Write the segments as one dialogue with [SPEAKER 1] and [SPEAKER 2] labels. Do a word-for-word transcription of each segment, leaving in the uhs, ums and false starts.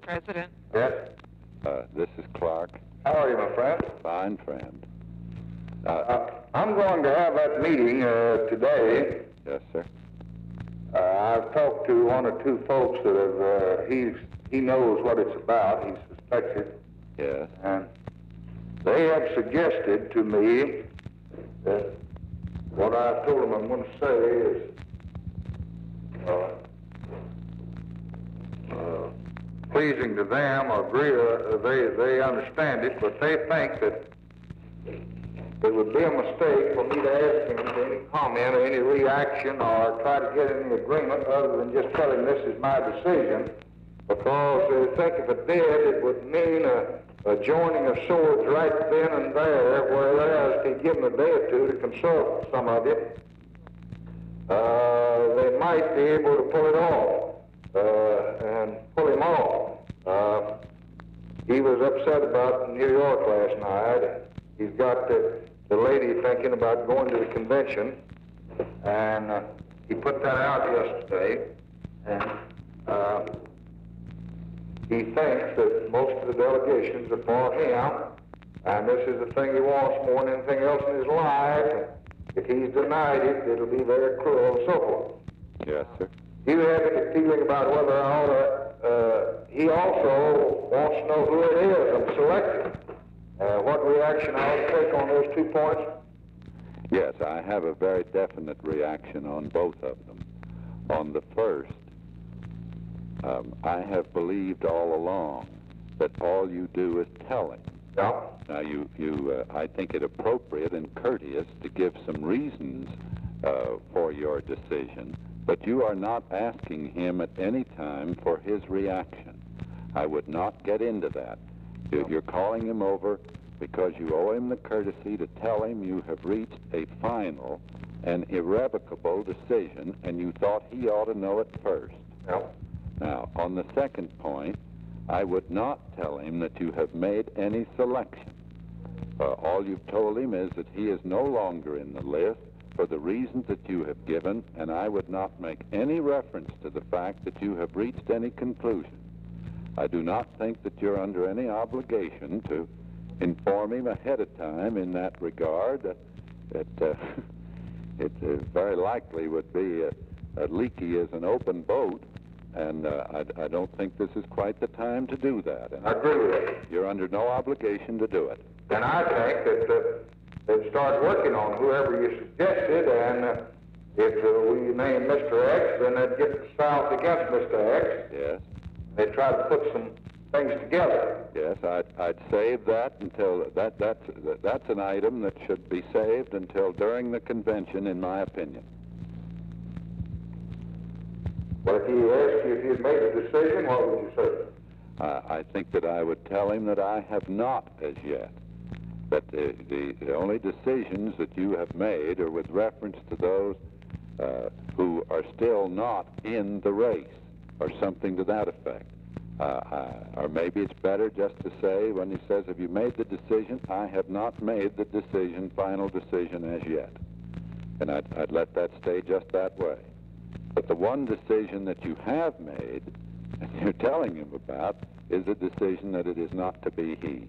[SPEAKER 1] President.
[SPEAKER 2] Yes?
[SPEAKER 3] Uh, this is Clark.
[SPEAKER 2] How are you, my friend?
[SPEAKER 3] Fine, friend. Uh,
[SPEAKER 2] Uh, I'm going to have that meeting uh, today.
[SPEAKER 3] yes, sir.
[SPEAKER 2] Uh, I've talked to one or two folks that have, uh, he's, he knows what it's about. He suspects it.
[SPEAKER 3] Yes.
[SPEAKER 2] And they have suggested to me that what I told them I'm going to say is uh, uh, pleasing to them or agree, uh, they, they understand it, but they think that it would be a mistake for me to ask him for any comment or any reaction or try to get any agreement other than just tell him this is my decision, because they think if it did, it would mean a, a joining of swords right then and there, whereas if he'd given a day or two to consult some of you, uh, they might be able to pull it off uh, and pull him off. Uh, he was upset about New York last night. He's got the, the lady thinking about going to the convention, and uh, he put that out yesterday, and uh, he thinks that most of the delegations are for him, and this is the thing he wants more than anything else in his life. And if he's denied it, it'll be very cruel and so forth.
[SPEAKER 3] Yes, sir.
[SPEAKER 2] Do you have any feeling about whether I ought to, uh, he also wants to know who it is I'm selecting. Uh, what reaction I ought to take on those two points?
[SPEAKER 3] Yes, I have a very definite reaction on both of them. On the first, um, I have believed all along that all you do is tell him.
[SPEAKER 2] Yeah.
[SPEAKER 3] Now, you, you, uh, I think it appropriate and courteous to give some reasons uh, for your decision, but you are not asking him at any time for his reaction. I would not get into that. You're calling him over because you owe him the courtesy to tell him you have reached a final and irrevocable decision, and you thought he ought to know it first.
[SPEAKER 2] Yeah.
[SPEAKER 3] Now, on the second point, I would not tell him that you have made any selection. Uh, all you've told him is that he is no longer in the list for the reasons that you have given, and I would not make any reference to the fact that you have reached any conclusion. I do not think that you're under any obligation to inform him ahead of time in that regard. That, that uh, it uh, very likely would be uh, uh, leaky as an open boat, and uh, I, I don't think this is quite the time to do that. And
[SPEAKER 2] I agree with that.
[SPEAKER 3] you're under no obligation to do it.
[SPEAKER 2] And I think that uh, they'd start working on whoever you suggested, and uh, if uh, we name Mister X, then they'd get the South against Mister X.
[SPEAKER 3] Yes.
[SPEAKER 2] They try to put some things together.
[SPEAKER 3] Yes, I'd, I'd save that until, that, that's, that's an item that should be saved until during the convention, in my opinion.
[SPEAKER 2] But if he asked you if you'd made a decision, what would you say?
[SPEAKER 3] Uh, I think that I would tell him that I have not as yet. That the, the, the only decisions that you have made are with reference to those uh, who are still not in the race, or something to that effect. Uh, uh, or maybe it's better just to say, when he says, have you made the decision? I have not made the decision, final decision as yet. And I'd, I'd let that stay just that way. But the one decision that you have made, and you're telling him about, is a decision that it is not to be he.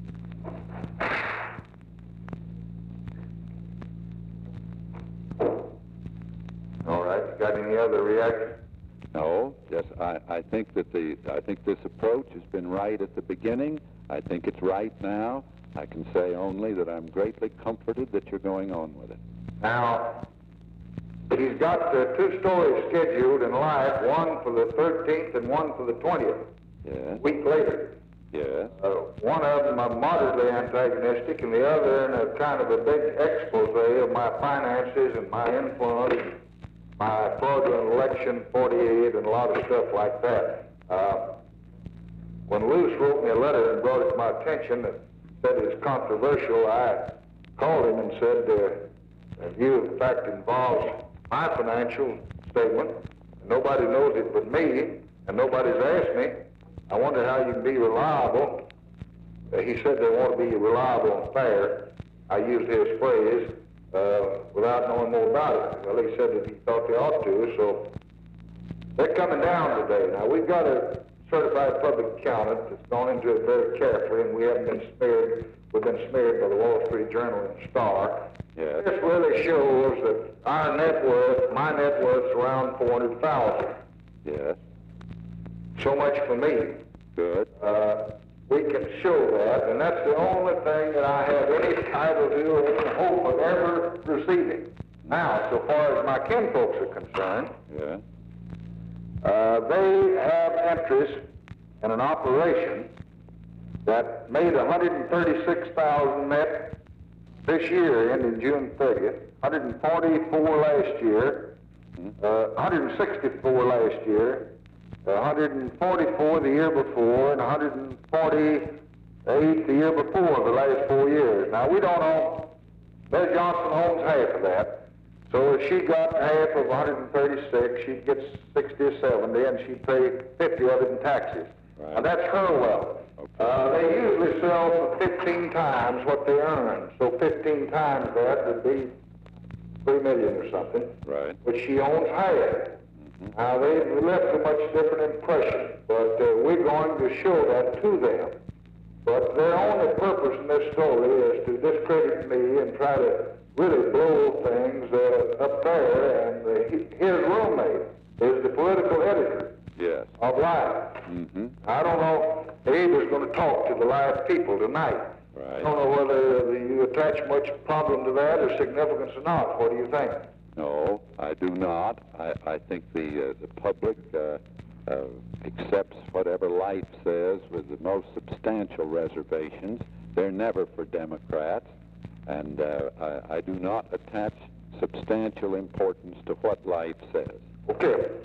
[SPEAKER 2] All right. You got any other reaction?
[SPEAKER 3] No, yes, I, I think that the I think this approach has been right at the beginning. I think it's right now. I can say only that I'm greatly comforted that you're going on with it.
[SPEAKER 2] Now, he's got uh, two stories scheduled in life, one for the thirteenth and one for the twentieth.
[SPEAKER 3] Yes.
[SPEAKER 2] A week later.
[SPEAKER 3] Yes.
[SPEAKER 2] Uh, one of them I'm moderately antagonistic, and the other in a kind of a big expose of my finances and my influence, my fraudulent election, forty-eight, and a lot of stuff like that. Uh, when Luce wrote me a letter and brought it to my attention that said it's controversial, I called him and said, uh, if you, in fact, involves my financial statement, and nobody knows it but me, and nobody's asked me, I wonder how you can be reliable. Uh, he said they want to be reliable and fair. I used his phrase, uh, without knowing more about it. Well, he said that he thought they ought to, so they're coming down today. Now, we've got a certified public accountant that's gone into it very carefully, and we haven't been smeared. We've been smeared by the Wall Street Journal and Star.
[SPEAKER 3] Yes.
[SPEAKER 2] This really shows that our net worth, my net worth, is around four hundred thousand.
[SPEAKER 3] Yes.
[SPEAKER 2] So much for me.
[SPEAKER 3] Good.
[SPEAKER 2] Uh, we can show that, and that's the only thing that I have any title to or any hope of ever receiving. Now, so far as my kinfolks are concerned,
[SPEAKER 3] Yeah.
[SPEAKER 2] uh, they have interest in an operation that made one hundred thirty-six thousand net this year, ending June thirtieth, one hundred forty-four last year, uh, one hundred sixty-four last year, one hundred forty-four the year before, and one hundred forty-eight the year before, the last four years. Now, we don't own, Bess Johnson owns half of that. So if she got half of one hundred thirty-six, she'd get sixty or seventy, and she'd pay fifty of it in taxes.
[SPEAKER 3] Right.
[SPEAKER 2] Now, that's her wealth.
[SPEAKER 3] Okay.
[SPEAKER 2] Uh, they usually sell for fifteen times what they earn. So fifteen times that would be three million or something.
[SPEAKER 3] Right.
[SPEAKER 2] But she owns half.
[SPEAKER 3] Mm-hmm.
[SPEAKER 2] Now, they've left a much different impression, but uh, we're going to show that to them. But their only purpose in this story is to discredit me and try to really blow things uh, up there, and uh, he, his roommate is the political editor
[SPEAKER 3] Yes.
[SPEAKER 2] of Life.
[SPEAKER 3] Mm-hmm.
[SPEAKER 2] I don't know, Abe is going to talk to the Life people tonight. I
[SPEAKER 3] Right.
[SPEAKER 2] don't know whether you attach much problem to that or significance or not. What do you think?
[SPEAKER 3] No, I do not. I, I think the, uh, the public uh, uh, accepts whatever Life says with the most substantial reservations. They're never for Democrats, and uh, I, I do not attach substantial importance to what Life says.
[SPEAKER 2] Okay.